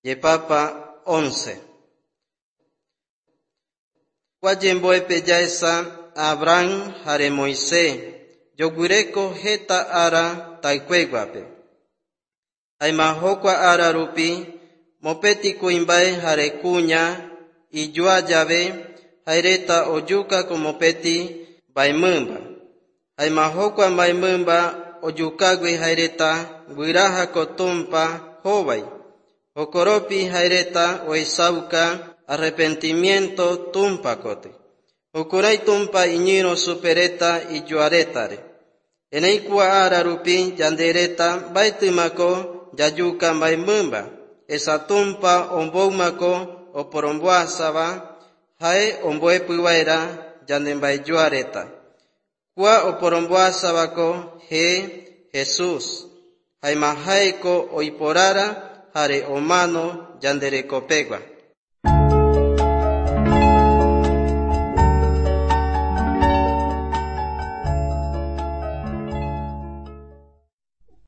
Yepapa 11. Guayemboepe yaesa Abraham jare Moisés yoguireko jeta ara taikueguape. Aima hokua ara rupi mopeti kuimbae jare kuña iyua llave jaireta oyuka komopeti baimimba. Aima hokua baimimba oyukagui jaireta guiraja kotumpa hovai. Okoropi jaireta oesauka arrepentimiento tumpa kote. Okurai tumpa iñiro supereta iyuaretare. Eneikua ara rupi yandereta baitimako yayuka baimimba. Esa tumpa omboumako oporomboasaba jae omboepuiwaera yandembaiyuareta. Kua oporomboasabako he Jesús. Jaima jaeko oiporara jare omano yanderekopegua.